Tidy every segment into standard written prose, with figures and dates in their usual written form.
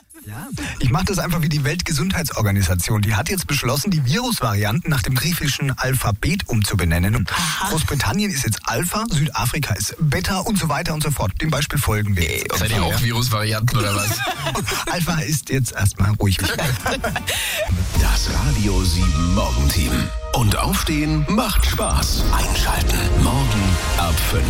Ja, ich mache das einfach wie die Weltgesundheitsorganisation. Die hat jetzt beschlossen, die Virusvarianten nach dem griechischen Alphabet umzubenennen. Und Großbritannien ist jetzt Alpha, Südafrika ist Beta und so weiter und so fort. Dem Beispiel folgen wir jetzt. Seid ihr auch Virusvarianten oder was? Alpha ist jetzt erstmal ruhig. Das Radio 7 Morgenteam. Und Aufstehen macht Spaß. Einschalten. Morgen ab 5.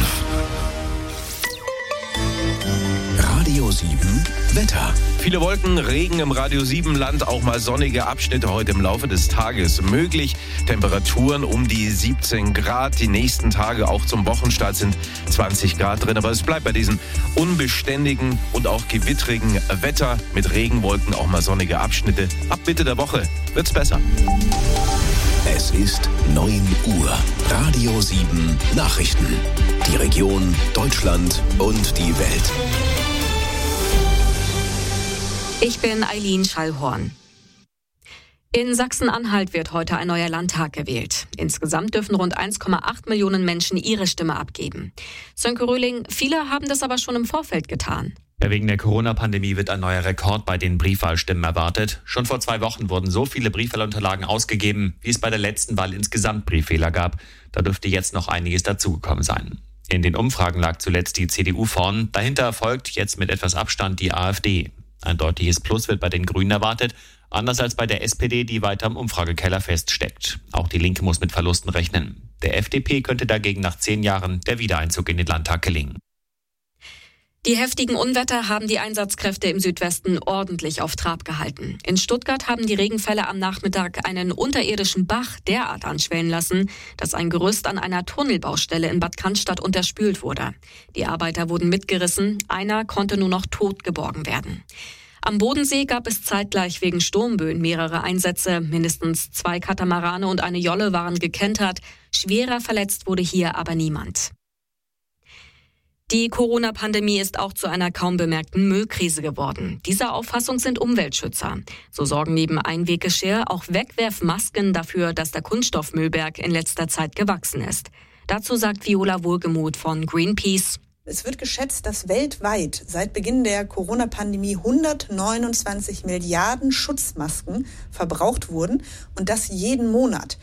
Radio 7 Wetter. Viele Wolken, Regen im Radio 7 Land, auch mal sonnige Abschnitte heute im Laufe des Tages möglich. Temperaturen um die 17 Grad. Die nächsten Tage auch zum Wochenstart sind 20 Grad drin. Aber es bleibt bei diesem unbeständigen und auch gewittrigen Wetter mit Regenwolken, auch mal sonnige Abschnitte. Ab Mitte der Woche wird's besser. Es ist 9 Uhr. Radio 7 Nachrichten. Die Region, Deutschland und die Welt. Ich bin Eileen Schallhorn. In Sachsen-Anhalt wird heute ein neuer Landtag gewählt. Insgesamt dürfen rund 1,8 Millionen Menschen ihre Stimme abgeben. Sönke Röhling, viele haben das aber schon im Vorfeld getan. Ja, wegen der Corona-Pandemie wird ein neuer Rekord bei den Briefwahlstimmen erwartet. Schon vor 2 Wochen wurden so viele Briefwahlunterlagen ausgegeben, wie es bei der letzten Wahl insgesamt Brieffehler gab. Da dürfte jetzt noch einiges dazugekommen sein. In den Umfragen lag zuletzt die CDU vorn. Dahinter folgt jetzt mit etwas Abstand die AfD. Ein deutliches Plus wird bei den Grünen erwartet, anders als bei der SPD, die weiter im Umfragekeller feststeckt. Auch die Linke muss mit Verlusten rechnen. Der FDP könnte dagegen nach 10 Jahren der Wiedereinzug in den Landtag gelingen. Die heftigen Unwetter haben die Einsatzkräfte im Südwesten ordentlich auf Trab gehalten. In Stuttgart haben die Regenfälle am Nachmittag einen unterirdischen Bach derart anschwellen lassen, dass ein Gerüst an einer Tunnelbaustelle in Bad Cannstatt unterspült wurde. Die Arbeiter wurden mitgerissen, einer konnte nur noch tot geborgen werden. Am Bodensee gab es zeitgleich wegen Sturmböen mehrere Einsätze. Mindestens 2 Katamarane und eine Jolle waren gekentert. Schwerer verletzt wurde hier aber niemand. Die Corona-Pandemie ist auch zu einer kaum bemerkten Müllkrise geworden. Dieser Auffassung sind Umweltschützer. So sorgen neben Einweggeschirr auch Wegwerfmasken dafür, dass der Kunststoffmüllberg in letzter Zeit gewachsen ist. Dazu sagt Viola Wohlgemuth von Greenpeace: Es wird geschätzt, dass weltweit seit Beginn der Corona-Pandemie 129 Milliarden Schutzmasken verbraucht wurden und das jeden Monat.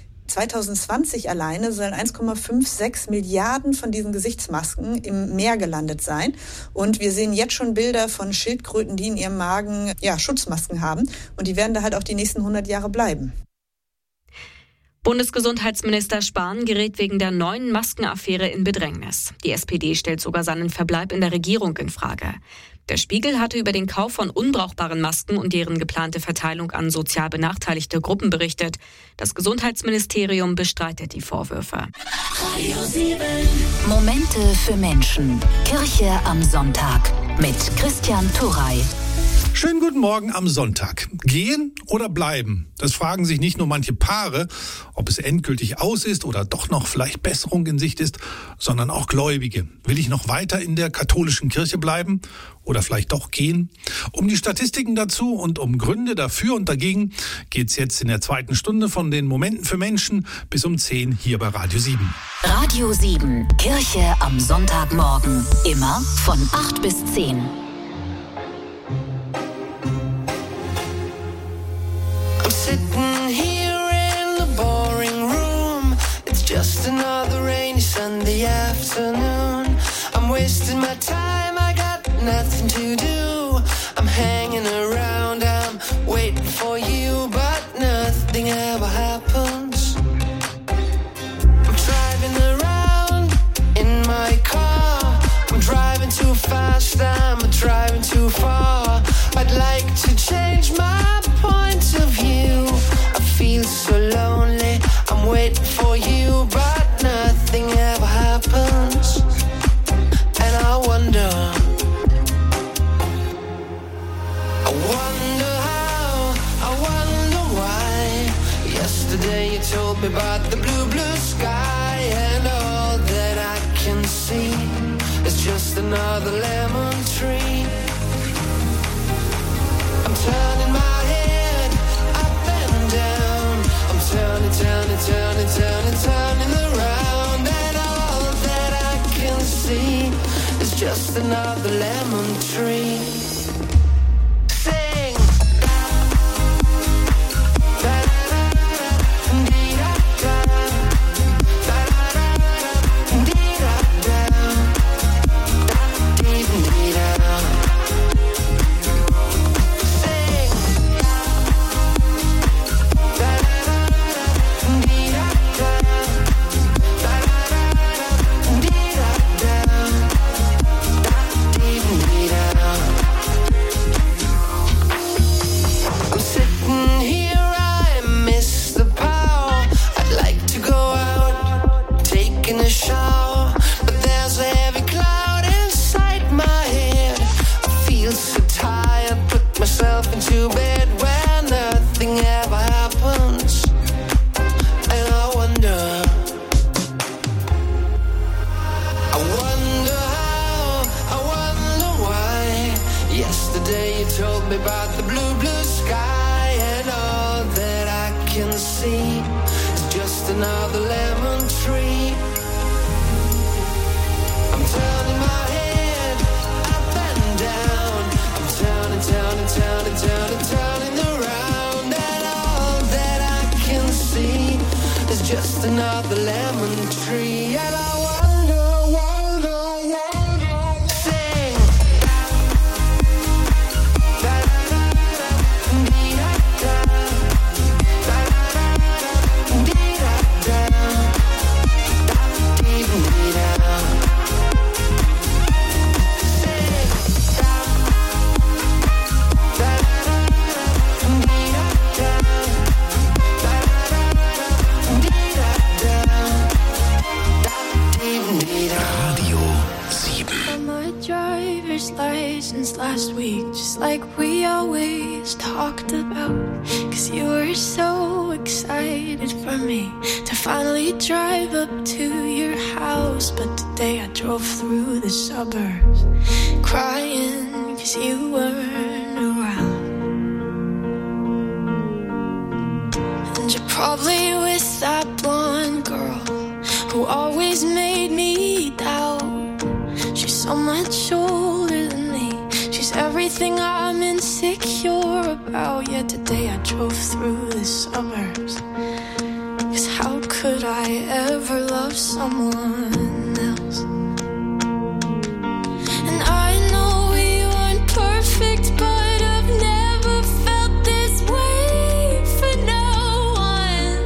2020 alleine sollen 1,56 Milliarden von diesen Gesichtsmasken im Meer gelandet sein. Und wir sehen jetzt schon Bilder von Schildkröten, die in ihrem Magen Schutzmasken haben. Und die werden da halt auch die nächsten 100 Jahre bleiben. Bundesgesundheitsminister Spahn gerät wegen der neuen Maskenaffäre in Bedrängnis. Die SPD stellt sogar seinen Verbleib in der Regierung in Frage. Der Spiegel hatte über den Kauf von unbrauchbaren Masken und deren geplante Verteilung an sozial benachteiligte Gruppen berichtet. Das Gesundheitsministerium bestreitet die Vorwürfe. Momente für Menschen. Kirche am Sonntag mit Christian Turrey. Schönen guten Morgen am Sonntag. Gehen oder bleiben? Das fragen sich nicht nur manche Paare, ob es endgültig aus ist oder doch noch vielleicht Besserung in Sicht ist, sondern auch Gläubige. Will ich noch weiter in der katholischen Kirche bleiben oder vielleicht doch gehen? Um die Statistiken dazu und um Gründe dafür und dagegen geht's jetzt in der 2. Stunde von den Momenten für Menschen bis um 10 hier bei Radio 7. Radio 7, Kirche am Sonntagmorgen. Immer von 8 bis 10. Sitting here in the boring room. It's just another rainy Sunday afternoon. I'm wasting my time, I got nothing to do. I'm hanging around, I'm waiting for you, but nothing ever happens. I'm driving around in my car. I'm driving too fast, I'm driving too far. I'd like to change my point of view. I feel so lonely, I'm waiting for you, but nothing ever happens. And I wonder how, I wonder why. Yesterday you told me about the blue, blue sky, and all that I can see is just another lemon tree. I'm turning my head up and down. I'm turning around. And all that I can see is just another lemon tree. told me about the blue, blue sky, and all that I can see is just another lemon tree. I'm turning my head up and down. I'm turning, turning, turning, turning, turning around, and all that I can see is just another lemon tree. And I wonder, wonder, wonder, sing. License last week, just like we always talked about, 'cause you were so excited for me to finally drive up to your house. But today I drove through the suburbs crying 'cause you weren't around. And you're probably with that blonde girl who always made me doubt. She's so much older than me. She's everything I'm insecure about. Yet today I drove through the suburbs, 'cause how could I ever love someone else? And I know we weren't perfect, but I've never felt this way for no one.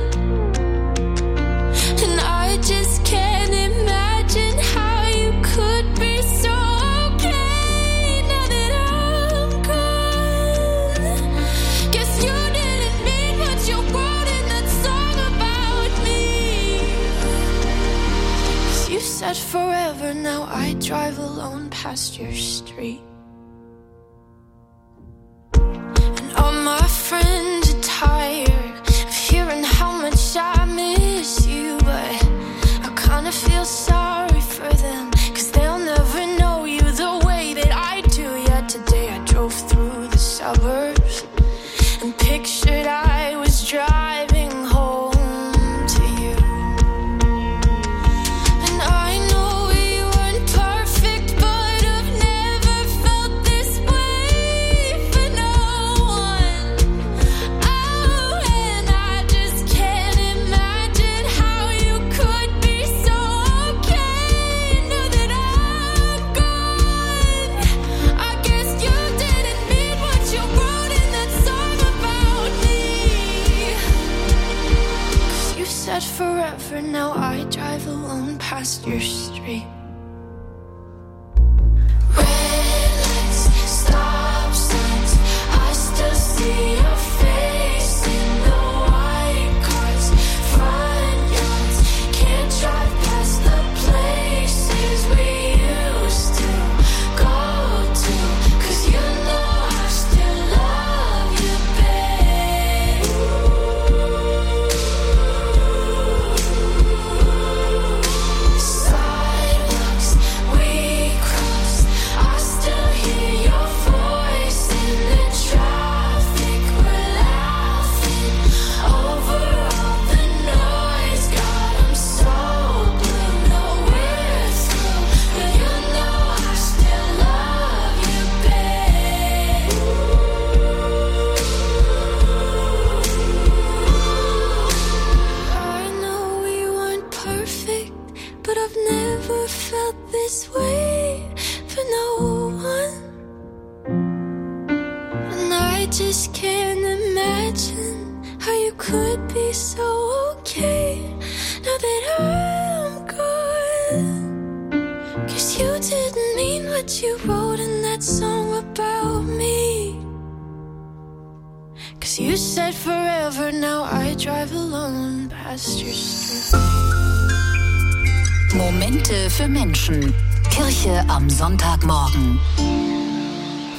And I just can't imagine how you could be so okay now that I'm gone. Guess you didn't mean what you wrote in that song about me. 'Cause you said forever, now I drive alone past your street. And all my friends are tired of hearing how much I miss you, but I kinda feel sorry for them, 'cause they'll never know you the way that I do. Yet today I drove through the suburbs and pictured I was driving home to you. And I know we weren't perfect, but I've never felt this way for no one. Oh, and I just can't imagine how you could be so okay now that I'm gone. I guess you didn't mean what you wrote in that song about me. 'Cause you said forever, now I drive alone past your street. Red lights, stop signs, I still see your face in the white cars, front yards. Can't drive past the places we used to go to, 'cause you know I still love you, babe. Sidewalks we crossed, I still hear your voice in the traffic. We're laughing over all the noise. God, I'm so blue, no we're through, but you know I still love you, babe. I know we weren't perfect, but I've never felt this way for no one. And I just can't imagine how you could be so okay now that I'm gone. 'Cause you didn't mean what you wrote in that song about me. 'Cause you said forever, now I drive alone past your street. Momente für Menschen. Kirche am Sonntagmorgen.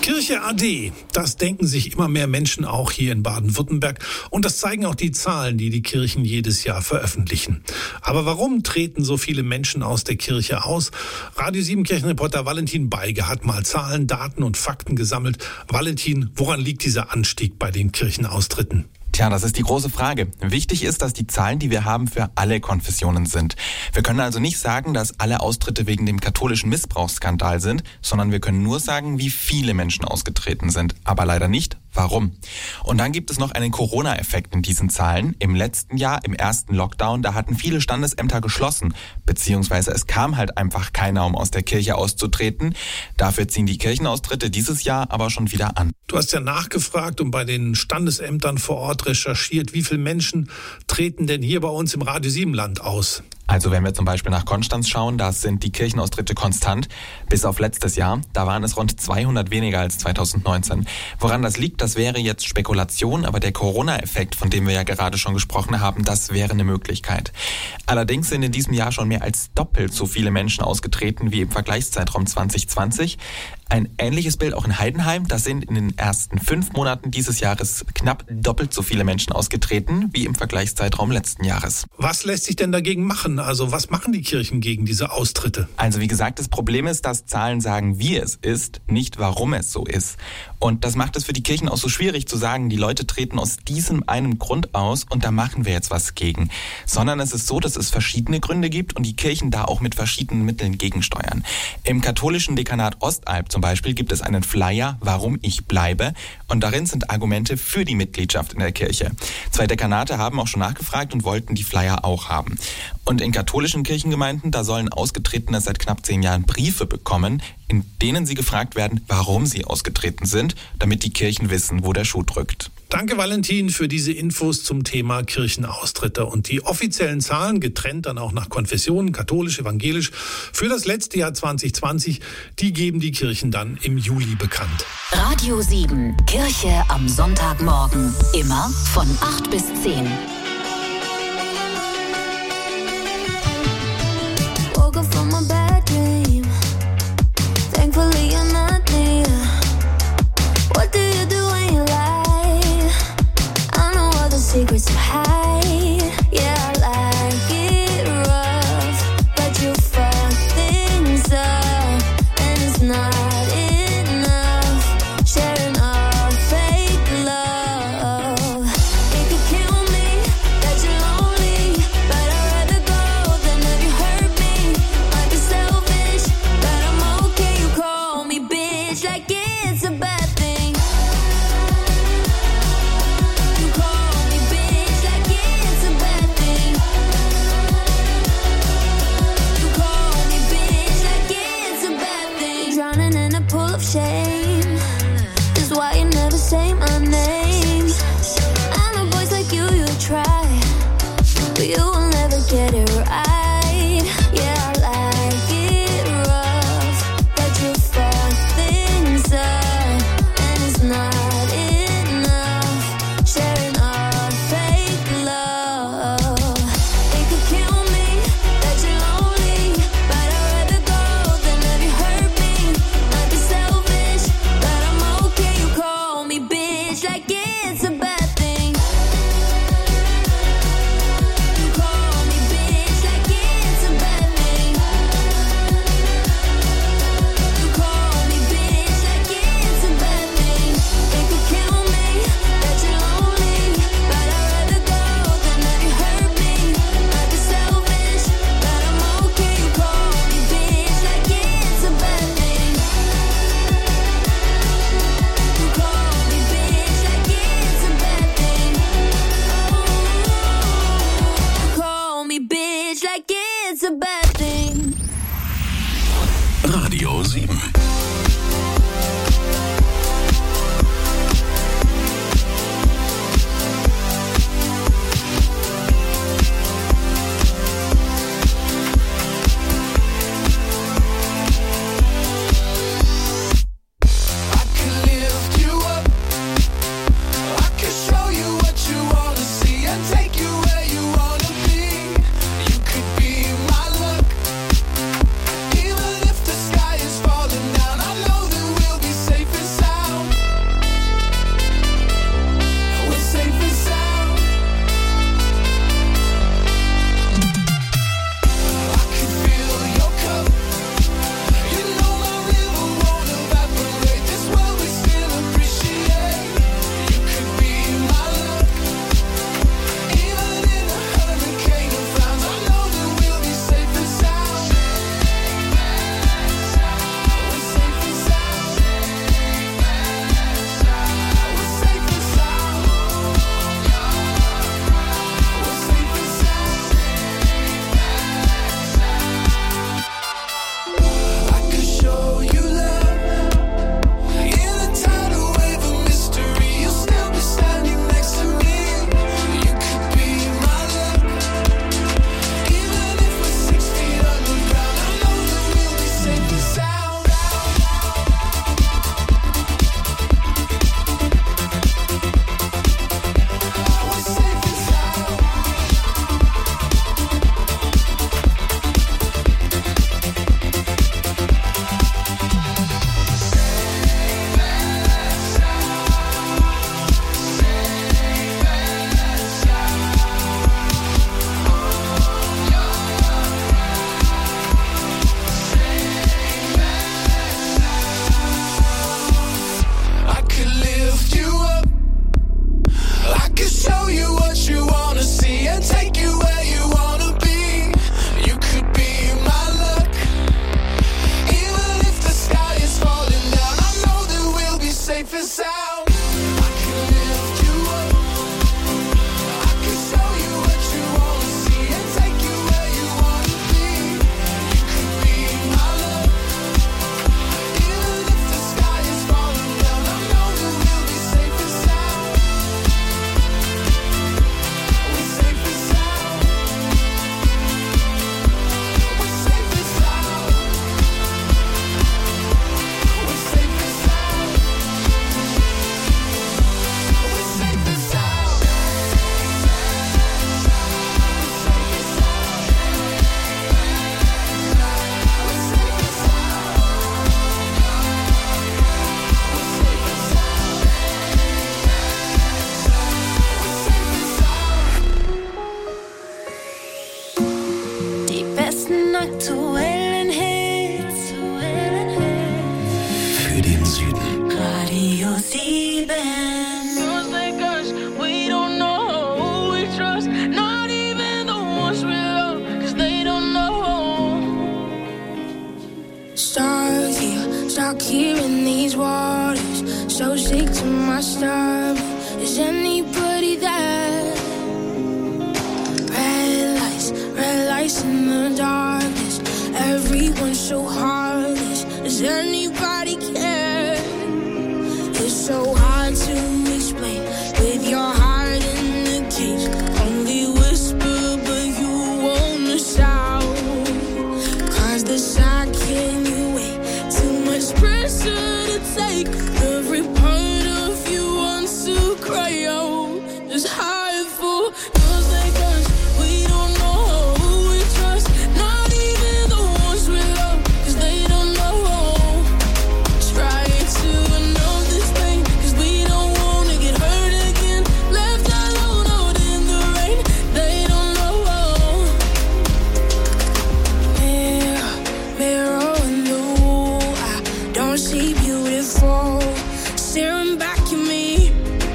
Kirche AD, das denken sich immer mehr Menschen auch hier in Baden-Württemberg und das zeigen auch die Zahlen, die die Kirchen jedes Jahr veröffentlichen. Aber warum treten so viele Menschen aus der Kirche aus? Radio 7 Kirchenreporter Valentin Beige hat mal Zahlen, Daten und Fakten gesammelt. Valentin, woran liegt dieser Anstieg bei den Kirchenaustritten? Tja, das ist die große Frage. Wichtig ist, dass die Zahlen, die wir haben, für alle Konfessionen sind. Wir können also nicht sagen, dass alle Austritte wegen dem katholischen Missbrauchsskandal sind, sondern wir können nur sagen, wie viele Menschen ausgetreten sind. Aber leider nicht, warum. Und dann gibt es noch einen Corona-Effekt in diesen Zahlen. Im letzten Jahr, im ersten Lockdown, da hatten viele Standesämter geschlossen, beziehungsweise es kam halt einfach keiner, um aus der Kirche auszutreten. Dafür ziehen die Kirchenaustritte dieses Jahr aber schon wieder an. Du hast ja nachgefragt und bei den Standesämtern vor Ort recherchiert. Wie viele Menschen treten denn hier bei uns im Radio 7 Land aus? Also wenn wir zum Beispiel nach Konstanz schauen, da sind die Kirchenaustritte konstant. Bis auf letztes Jahr, da waren es rund 200 weniger als 2019. Woran das liegt, das wäre jetzt Spekulation, aber der Corona-Effekt, von dem wir ja gerade schon gesprochen haben, das wäre eine Möglichkeit. Allerdings sind in diesem Jahr schon mehr als doppelt so viele Menschen ausgetreten wie im Vergleichszeitraum 2020. Ein ähnliches Bild auch in Heidenheim. Da sind in den ersten 5 Monaten dieses Jahres knapp doppelt so viele Menschen ausgetreten wie im Vergleichszeitraum letzten Jahres. Was lässt sich denn dagegen machen? Also was machen die Kirchen gegen diese Austritte? Also wie gesagt, das Problem ist, dass Zahlen sagen, wie es ist, nicht warum es so ist. Und das macht es für die Kirchen auch so schwierig zu sagen, die Leute treten aus diesem einen Grund aus und da machen wir jetzt was gegen. Sondern es ist so, dass es verschiedene Gründe gibt und die Kirchen da auch mit verschiedenen Mitteln gegensteuern. Im katholischen Dekanat Ostalb zum Beispiel gibt es einen Flyer, warum ich bleibe. Und darin sind Argumente für die Mitgliedschaft in der Kirche. 2 Dekanate haben auch schon nachgefragt und wollten die Flyer auch haben. Und in katholischen Kirchengemeinden, da sollen Ausgetretene seit knapp 10 Jahren Briefe bekommen, in denen sie gefragt werden, warum sie ausgetreten sind, damit die Kirchen wissen, wo der Schuh drückt. Danke, Valentin, für diese Infos zum Thema Kirchenaustritte. Und die offiziellen Zahlen, getrennt dann auch nach Konfessionen, katholisch, evangelisch, für das letzte Jahr 2020, die geben die Kirchen dann im Juli bekannt. Radio 7, Kirche am Sonntagmorgen. Immer von 8 bis 10. Woke up from a bad dream. Thankfully you're not near. What do you do when you lie? I know all the secrets you hide. Yeah, I like it rough, but you fuck things up, and it's not enough. Sharing our fake love. It could kill me that you're lonely, but I'd rather go than have you hurt me. Might be selfish, but I'm okay. You call me bitch like it's a bad thing. You call me bitch like it's a bad thing. You call me bitch like it's a bad thing. Drowning in a pool of shame is why you never say my name. I know boys like you try, but you will never get it right. Yeah, I like it rough, but you fuck things up, and it's not enough. Sharing our fake love. It could kill me that you're lonely, but I'd rather go than have you hurt me. Might be selfish, but I'm okay. You call me bitch like it's a bad thing. You call me bitch like it's a bad thing. You call me bitch like it's a bad thing. It could kill me that you're lonely, but I'd rather go than have you hurt me. Might be selfish, but I'm okay. You call me bitch like it's a bad thing. You call me bitch like it's a bad thing. You call me bitch like it's a bad thing. Radio 7. I can lift you up. I can show you what you wanna see and take you where you wanna be. You could be my luck, even if the sky is falling. sleeping. Girls like us, we don't know who we trust. Not even the ones we love, 'cause they don't know. Stuck here in these waters, so sick to my stomach. Is anybody there? Red lights in the darkness. Everyone's so heartless. Does anybody care? It's so hard to explain with your heart in the cage. Only whisper, but you wanna shout. 'Cause the side can you wait? Too much pressure to take. Every part of you wants to cry out. It's hard for girls like us. We don't know who we trust. Not even the ones we love, 'cause they don't know. Try to know this thing, 'cause we don't wanna get hurt again. Left alone out in the rain, they don't know. Mirror in the wall, I don't see beautiful. Staring back at me.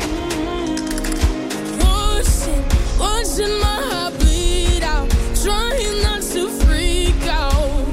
Watching my heart bleed out. Trying not to freak out.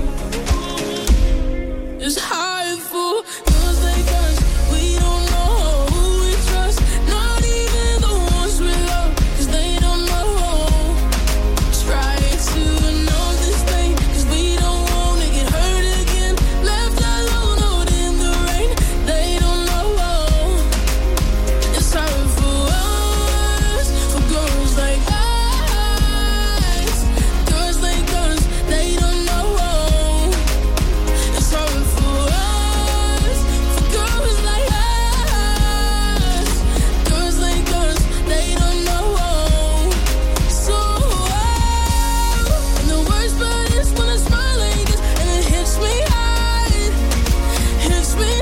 It's hard for girls like us. We don't know who we trust. Not even the ones we love, 'cause they don't know. Try to know this thing, 'cause we don't wanna get hurt again. Left alone out in the rain, they don't know. It's hard for us, for girls like us. Girls like us, they don't know. It's hard for us, for girls like us. Girls like us, they don't know. So, and the worst part is when I smile like this, and it hits me hard. Hits me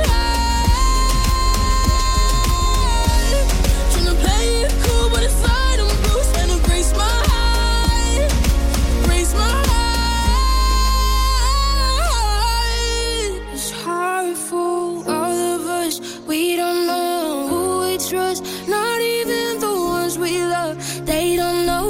hard. Tryna play it cool, but inside I'm bruised, and it breaks my heart. Breaks my heart. It's hard for all of us. We don't know who we trust. Not even the ones we love. They don't know.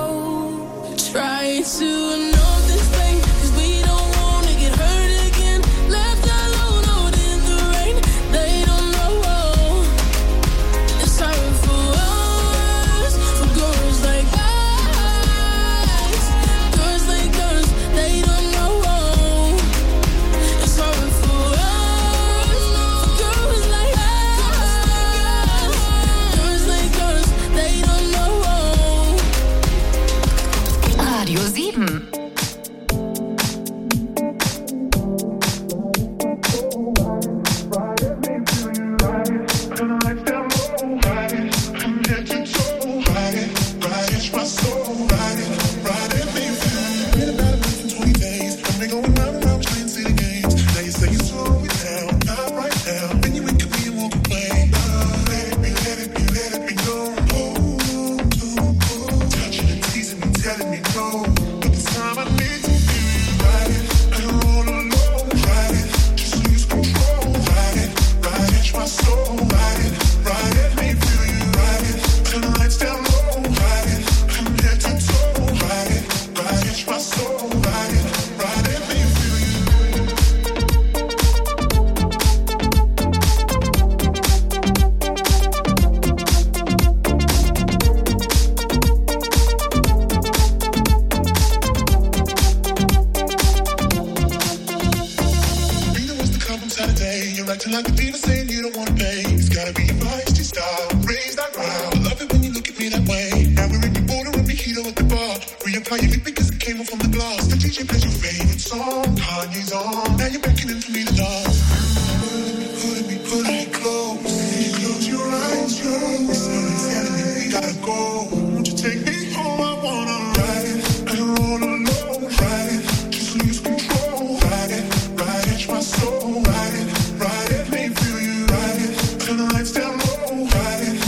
Try to know this thing, 'cause we don't wanna get hurt again. Left alone out in the rain. They don't know. It's hard for us, for girls like us. Girls like us, they don't know. It's hard for us, for girls like us. Girls like us, they don't know. Radio 7. Telling me no, but this time I need to feel you. Ride it, I don't wanna know. Ride it, just lose control. Ride it, catch my soul. Ride it, make me feel you. Ride it, turn the lights down low. Ride it, from head to toe. Ride it, catch my soul. Ride it, make me feel you. You're acting like a diva saying you don't wanna play. It's gotta be your feisty style. Raise that ground. I love it when you look at me that way. Now we're in the border and mojito at the bar. Reapply your lip because it came off from the glass. The DJ plays your favorite song. Kanye's on. Now you're beckoning for me to dance. Put me close. Close your eyes, it's telling me we gotta go. Won't you take me home? I wanna ride it. I don't wanna know. Ride it, just lose control. Ride it, catch my soul. Ride it, make me feel you. Ride it, turn the lights down low. Ride it,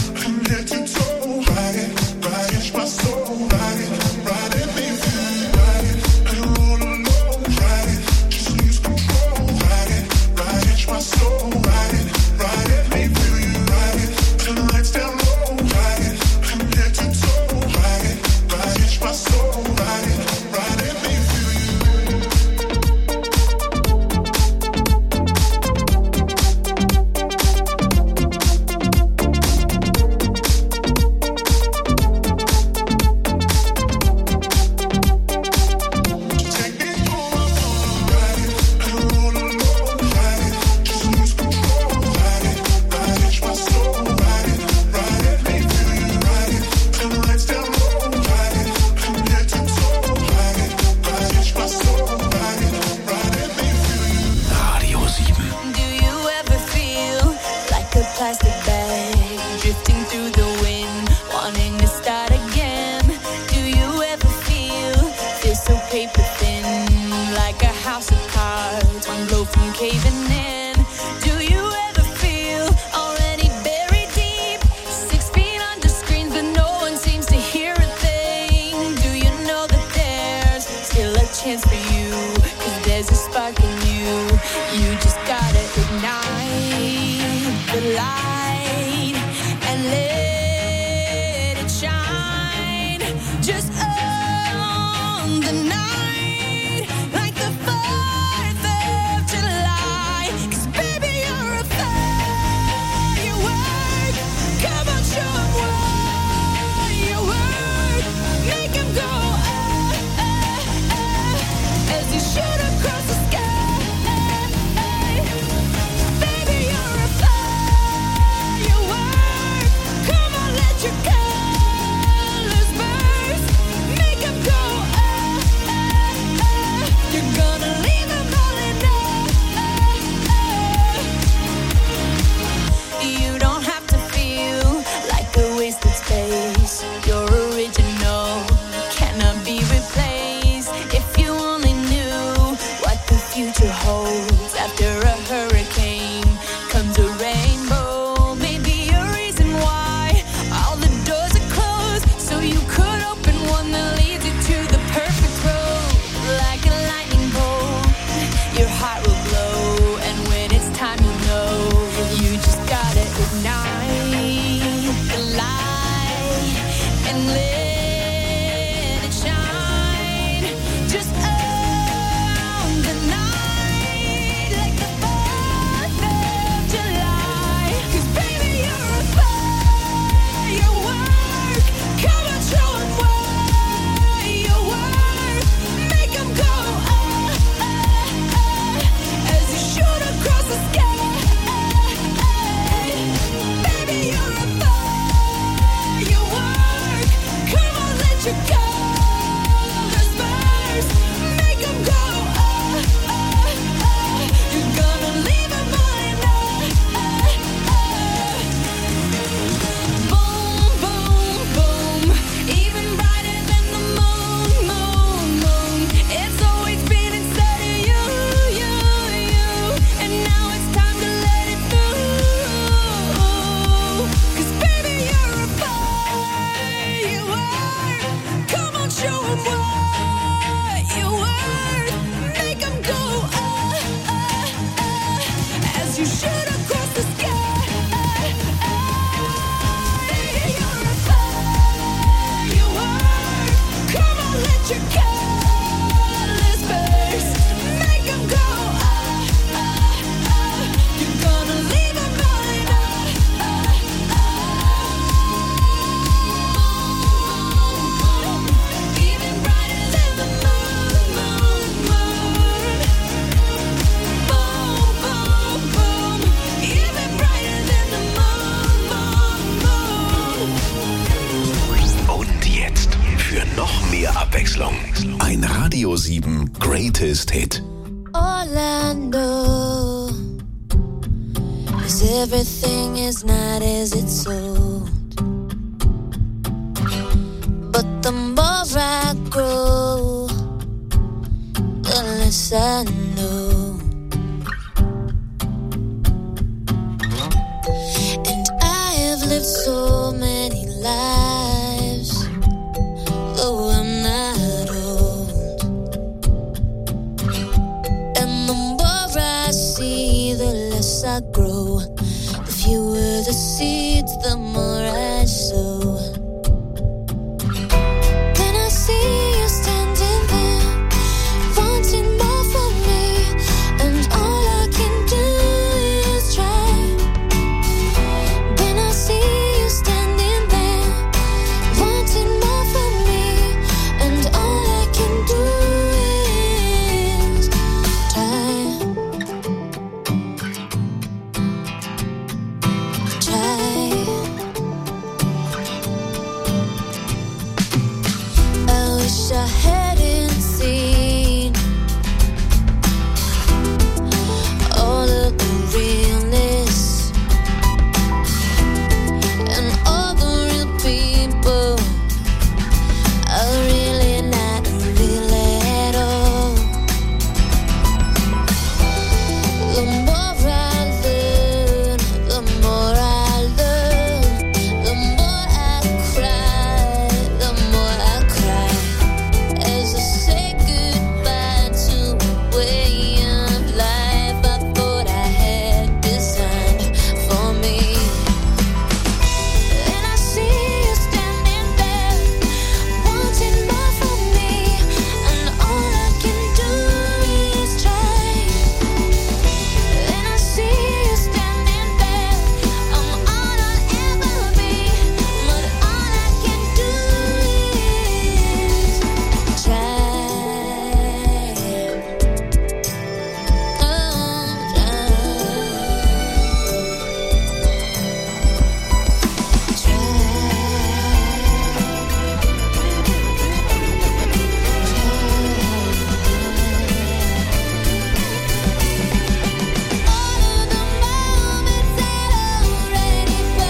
Abwechslung. Ein Radio 7 Greatest Hit. All I know is everything is not as it's sold. But the more I grow, the less I know. And I have lived so many lives, though I'm not old. And the more I see, the less I grow. The fewer the seeds, the more I sow.